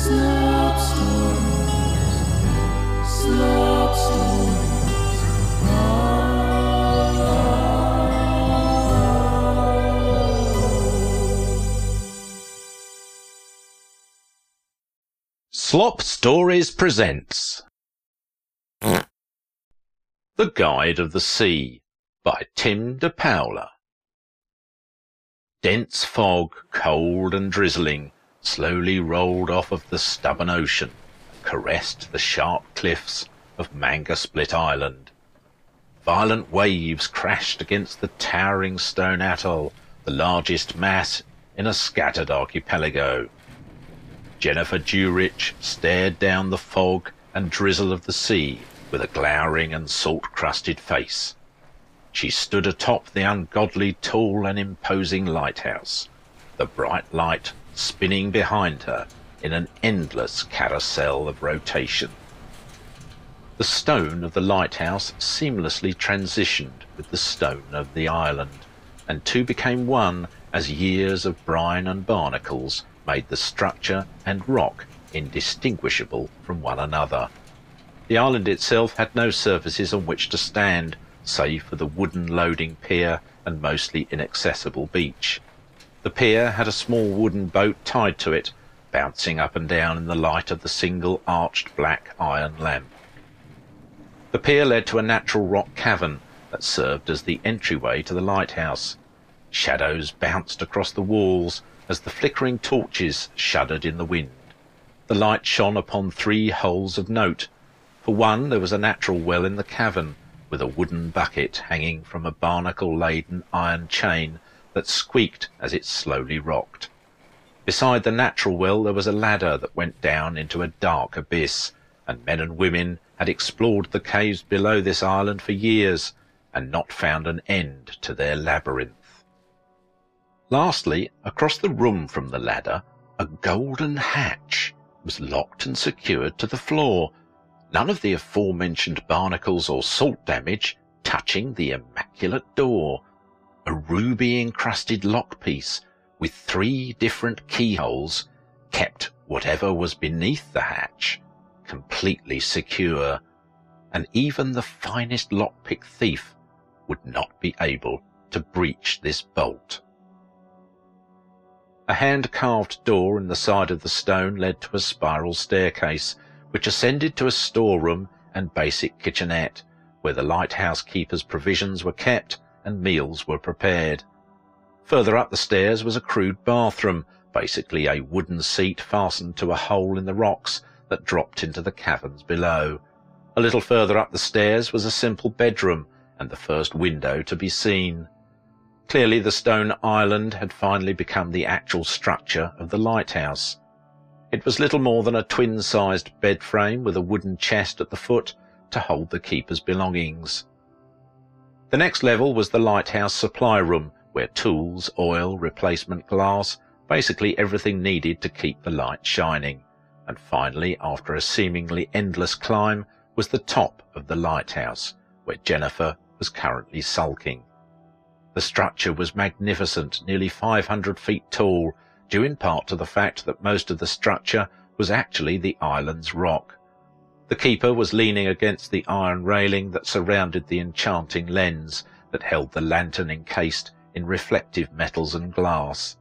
Slop Stories. Slop Stories. Slop Stories presents The Guide of the Sea by Tim de Paula. Dense fog, cold and drizzling, slowly rolled off of the stubborn ocean and caressed the sharp cliffs of Manga Split Island. Violent waves crashed against the towering stone atoll, the largest mass in a scattered archipelago. Jennifer Durich stared down the fog and drizzle of the sea with a glowering and salt-crusted face. She stood atop the ungodly tall and imposing lighthouse, the bright light spinning behind her in an endless carousel of rotation. The stone of the lighthouse seamlessly transitioned with the stone of the island, and two became one as years of brine and barnacles made the structure and rock indistinguishable from one another. The island itself had no surfaces on which to stand, save for the wooden loading pier and mostly inaccessible beach. The pier had a small wooden boat tied to it, bouncing up and down in the light of the single arched black iron lamp. The pier led to a natural rock cavern that served as the entryway to the lighthouse. Shadows bounced across the walls as the flickering torches shuddered in the wind. The light shone upon three holes of note. For one, there was a natural well in the cavern, with a wooden bucket hanging from a barnacle-laden iron chain that squeaked as it slowly rocked. Beside the natural well there was a ladder that went down into a dark abyss, and men and women had explored the caves below this island for years, and not found an end to their labyrinth. Lastly, across the room from the ladder, a golden hatch was locked and secured to the floor, none of the aforementioned barnacles or salt damage touching the immaculate door. A ruby-encrusted lockpiece with three different keyholes kept whatever was beneath the hatch completely secure, and even the finest lockpick thief would not be able to breach this bolt. A hand-carved door in the side of the stone led to a spiral staircase, which ascended to a storeroom and basic kitchenette, where the lighthouse keeper's provisions were kept and meals were prepared. Further up the stairs was a crude bathroom, basically a wooden seat fastened to a hole in the rocks that dropped into the caverns below. A little further up the stairs was a simple bedroom, and the first window to be seen. Clearly the stone island had finally become the actual structure of the lighthouse. It was little more than a twin-sized bed frame with a wooden chest at the foot to hold the keeper's belongings. The next level was the lighthouse supply room, where tools, oil, replacement glass, basically everything needed to keep the light shining. And finally, after a seemingly endless climb, was the top of the lighthouse, where Jennifer was currently sulking. The structure was magnificent, nearly 500 feet tall, due in part to the fact that most of the structure was actually the island's rock. The keeper was leaning against the iron railing that surrounded the enchanting lens that held the lantern encased in reflective metals and glass.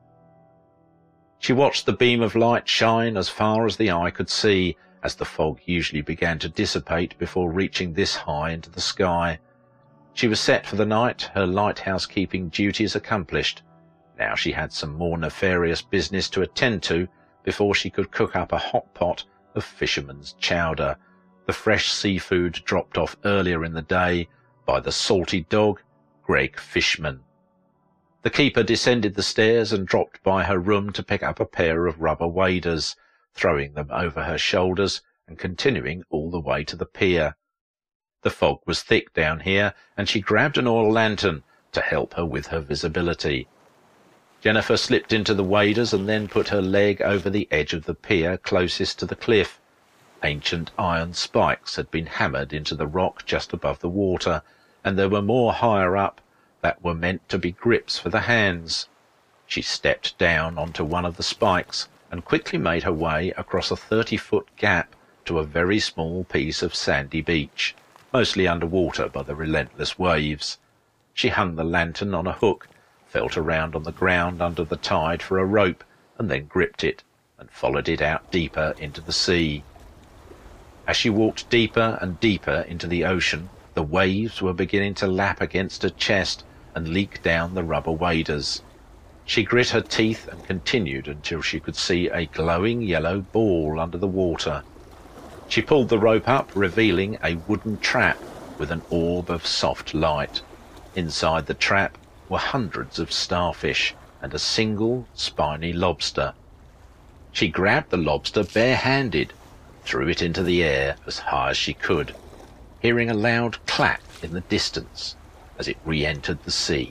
She watched the beam of light shine as far as the eye could see, as the fog usually began to dissipate before reaching this high into the sky. She was set for the night, her lighthouse-keeping duties accomplished. Now she had some more nefarious business to attend to before she could cook up a hot pot of fisherman's chowder, the fresh seafood dropped off earlier in the day by the salty dog, Greg Fishman. The keeper descended the stairs and dropped by her room to pick up a pair of rubber waders, throwing them over her shoulders and continuing all the way to the pier. The fog was thick down here, and she grabbed an oil lantern to help her with her visibility. Jennifer slipped into the waders and then put her leg over the edge of the pier closest to the cliff. Ancient iron spikes had been hammered into the rock just above the water, and there were more higher up that were meant to be grips for the hands. She stepped down onto one of the spikes and quickly made her way across a 30-foot gap to a very small piece of sandy beach, mostly under water by the relentless waves. She hung the lantern on a hook, felt around on the ground under the tide for a rope, and then gripped it and followed it out deeper into the sea. As she walked deeper and deeper into the ocean, the waves were beginning to lap against her chest and leak down the rubber waders. She grit her teeth and continued until she could see a glowing yellow ball under the water. She pulled the rope up, revealing a wooden trap with an orb of soft light. Inside the trap were hundreds of starfish and a single spiny lobster. She grabbed the lobster barehanded and threw it into the air as high as she could, hearing a loud clap in the distance as it re-entered the sea.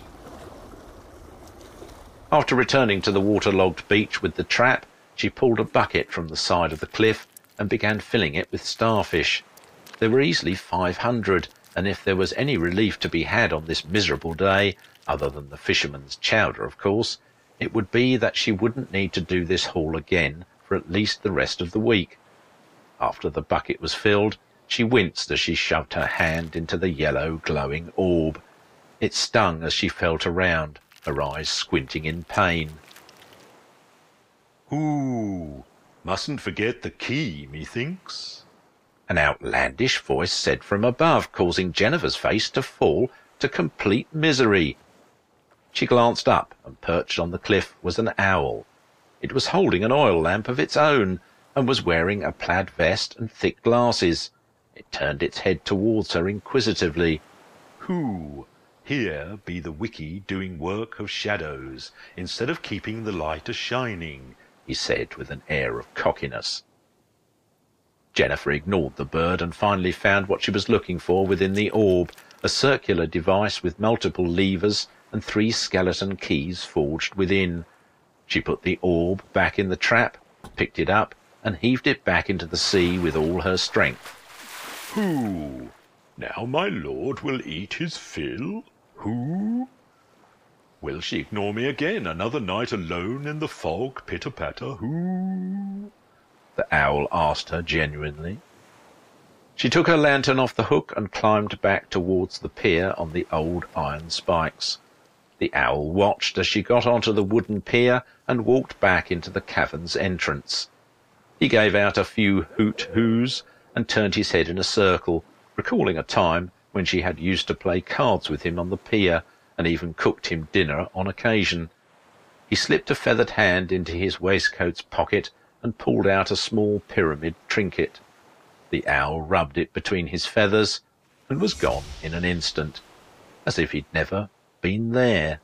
After returning to the waterlogged beach with the trap, she pulled a bucket from the side of the cliff and began filling it with starfish. There were easily 500, and if there was any relief to be had on this miserable day, other than the fisherman's chowder, of course, it would be that she wouldn't need to do this haul again for at least the rest of the week. After the bucket was filled, she winced as she shoved her hand into the yellow glowing orb. It stung as she felt around, her eyes squinting in pain. "Ooh, mustn't forget the key, methinks," an outlandish voice said from above, causing Jennifer's face to fall to complete misery. She glanced up, and perched on the cliff was an owl. It was holding an oil lamp of its own, and was wearing a plaid vest and thick glasses. It turned its head towards her inquisitively. "Who? Here be the wiki doing work of shadows, instead of keeping the light a-shining," he said with an air of cockiness. Jennifer ignored the bird and finally found what she was looking for within the orb, a circular device with multiple levers and 3 skeleton keys forged within. She put the orb back in the trap, picked it up, and heaved it back into the sea with all her strength. "Who? Now my lord will eat his fill? Who? Will she ignore me again another night alone in the fog, pitter-patter? Who?" the owl asked her genuinely. She took her lantern off the hook and climbed back towards the pier on the old iron spikes. The owl watched as she got onto the wooden pier and walked back into the cavern's entrance. He gave out a few hoot-hoos and turned his head in a circle, recalling a time when she had used to play cards with him on the pier and even cooked him dinner on occasion. He slipped a feathered hand into his waistcoat's pocket and pulled out a small pyramid trinket. The owl rubbed it between his feathers and was gone in an instant, as if he'd never been there.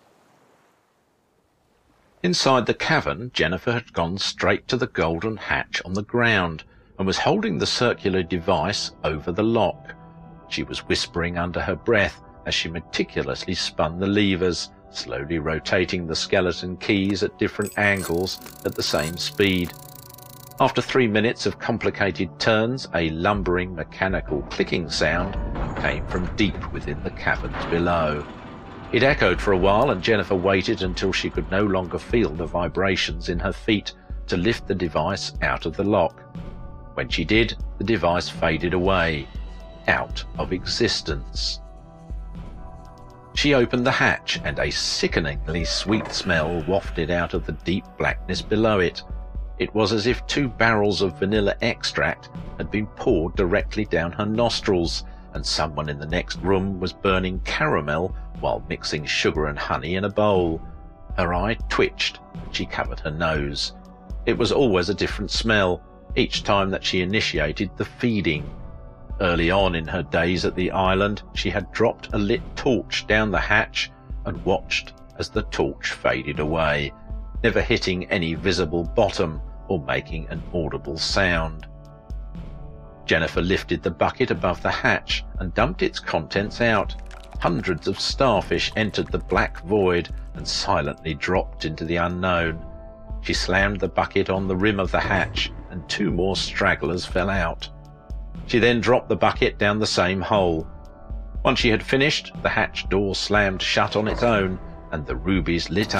Inside the cavern, Jennifer had gone straight to the golden hatch on the ground and was holding the circular device over the lock. She was whispering under her breath as she meticulously spun the levers, slowly rotating the skeleton keys at different angles at the same speed. After 3 minutes of complicated turns, a lumbering mechanical clicking sound came from deep within the caverns below. It echoed for a while, and Jennifer waited until she could no longer feel the vibrations in her feet to lift the device out of the lock. When she did, the device faded away, out of existence. She opened the hatch, and a sickeningly sweet smell wafted out of the deep blackness below it. It was as if 2 barrels of vanilla extract had been poured directly down her nostrils, and someone in the next room was burning caramel while mixing sugar and honey in a bowl. Her eye twitched, and she covered her nose. It was always a different smell, each time that she initiated the feeding. Early on in her days at the island, she had dropped a lit torch down the hatch and watched as the torch faded away, never hitting any visible bottom or making an audible sound. Jennifer lifted the bucket above the hatch and dumped its contents out. Hundreds of starfish entered the black void and silently dropped into the unknown. She slammed the bucket on the rim of the hatch, and 2 more stragglers fell out. She then dropped the bucket down the same hole. Once she had finished, the hatch door slammed shut on its own, and the rubies lit up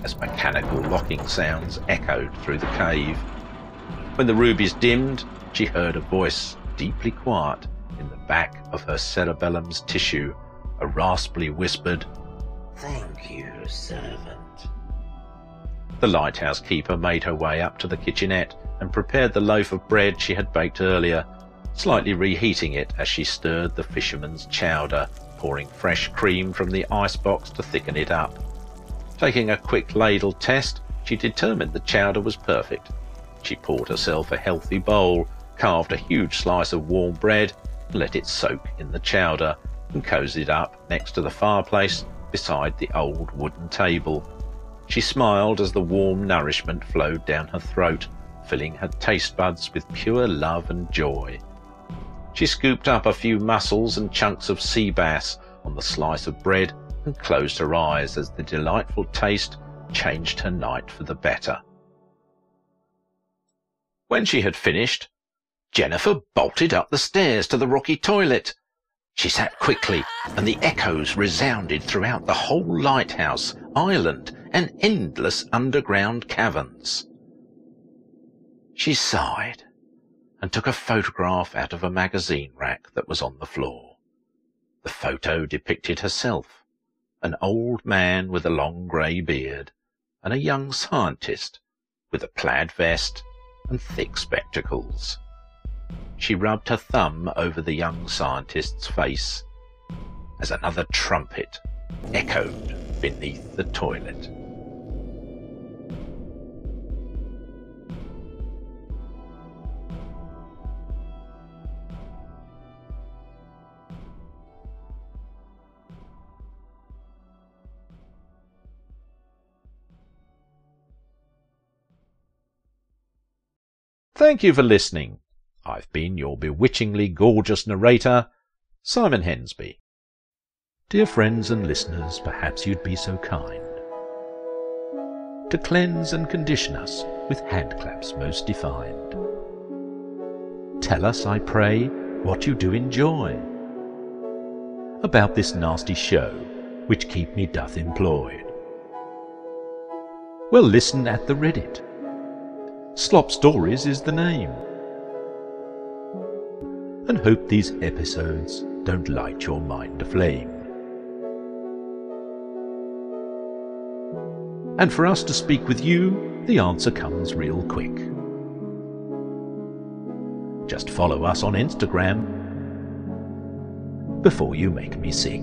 as mechanical locking sounds echoed through the cave. When the rubies dimmed, she heard a voice deeply quiet in the back of her cerebellum's tissue, a raspily whispered, "Thank you, servant." The lighthouse keeper made her way up to the kitchenette and prepared the loaf of bread she had baked earlier, slightly reheating it as she stirred the fisherman's chowder, pouring fresh cream from the icebox to thicken it up. Taking a quick ladle test, she determined the chowder was perfect. She poured herself a healthy bowl, carved a huge slice of warm bread, and let it soak in the chowder, and cozied up next to the fireplace beside the old wooden table. She smiled as the warm nourishment flowed down her throat, filling her taste buds with pure love and joy. She scooped up a few mussels and chunks of sea bass on the slice of bread and closed her eyes as the delightful taste changed her night for the better. When she had finished, Jennifer bolted up the stairs to the rocky toilet. She sat quickly, and the echoes resounded throughout the whole lighthouse, island, and endless underground caverns. She sighed and took a photograph out of a magazine rack that was on the floor. The photo depicted herself, an old man with a long grey beard, and a young scientist with a plaid vest and thick spectacles. She rubbed her thumb over the young scientist's face as another trumpet echoed beneath the toilet. Thank you for listening. I've been your bewitchingly gorgeous narrator, Simon Hensby. Dear friends and listeners, perhaps you'd be so kind to cleanse and condition us with handclaps most defined. Tell us, I pray, what you do enjoy about this nasty show which keep me doth employed. Well, listen at the Reddit. Slop Stories is the name. And hope these episodes don't light your mind aflame. And for us to speak with you, the answer comes real quick. Just follow us on Instagram before you make me sick.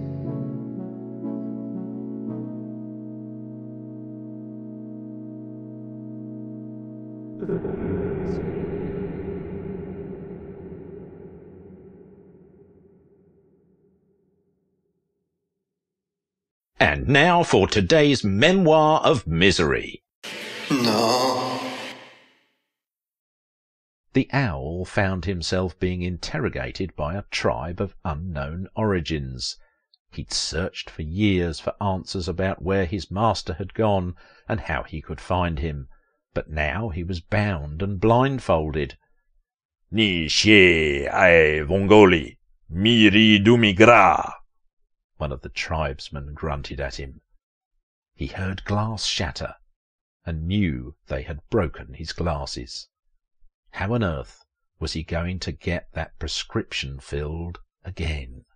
And now for today's Memoir of Misery. No. The owl found himself being interrogated by a tribe of unknown origins. He'd searched for years for answers about where his master had gone and how he could find him, but now he was bound and blindfolded. Ni xie ai vongoli, miri dumigra, one of the tribesmen grunted at him. He heard glass shatter, and knew they had broken his glasses. How on earth was he going to get that prescription filled again?